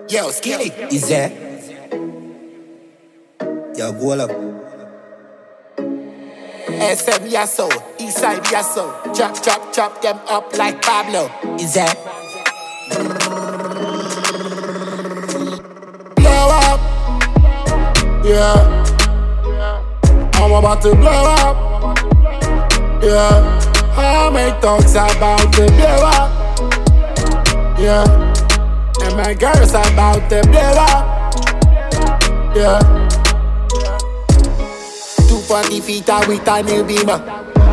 Yo, Skilly. Is there? Yo, go up. SM Yasso, Eastside Yasso. Chop, chop, chop them up like Pablo. Is that? Blow up. Yeah. I'm about to blow up. Yeah. I make talks about to blow up. Yeah. And my girls about to blow up. Yeah. 240 feet with a new beamer.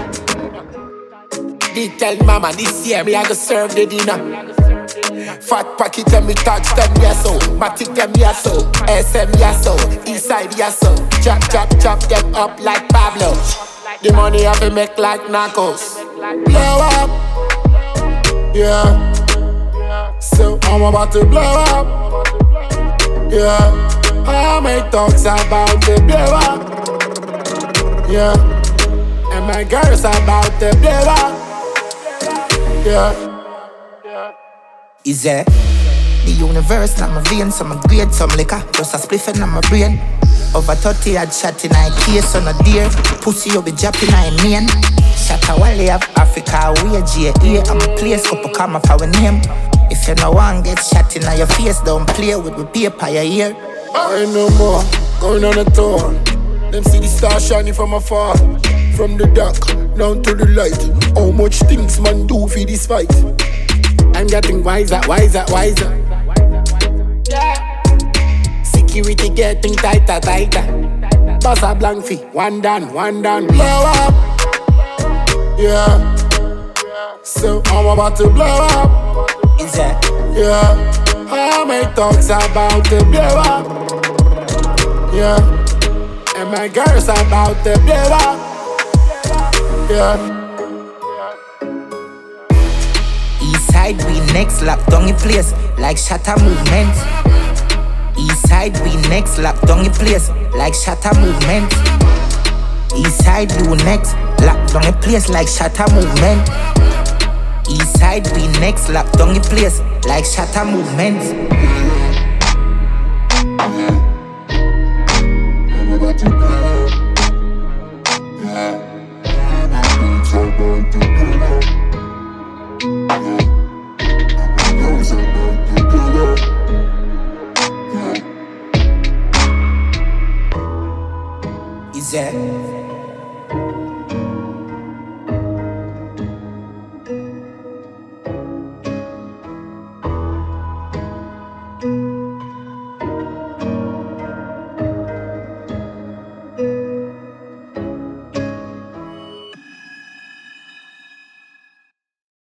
Did tell mama this year me I go serve the dinner. Fat pocket and me touch them yasso. Matic them yasso. SM yasso. Eastside yasso. Chop, chop, chop them up like Pablo. The money I fi make like Narcos. Blow up. Yeah. So I'm about to blow up. Yeah. I make talks about to blow up. Yeah. And my girls about to blow up. Yeah. Is there? The universe, not my vein, some grade, some liquor, just a spliff in my brain. Over 30 had shot in a case on a deer. Pussy you be dropping in main. Shot a wally of Africa, we a G.A. I'm a place, couple come for our name. If you no one get shot in your face, don't play with the paper you hear. I ain't no more, going on a tour. Them see the stars shining from afar. From the dark, down to the light. How much things man do for this fight? I'm getting wiser, wiser, wiser. Yeah. Security getting tighter, tighter. Boss a blank fee, one down, blow up. Yeah. So I'm about to blow up. Is that? Yeah. I make talks about to blow up. Yeah. And my girls about to blow up. Yeah. Eastside we next lap down in place like shatter movement. Eastside we next lap down in place like shatter movement. Eastside you next lap down in place like shatter movement. Eastside we next lap down in place like shatter movement.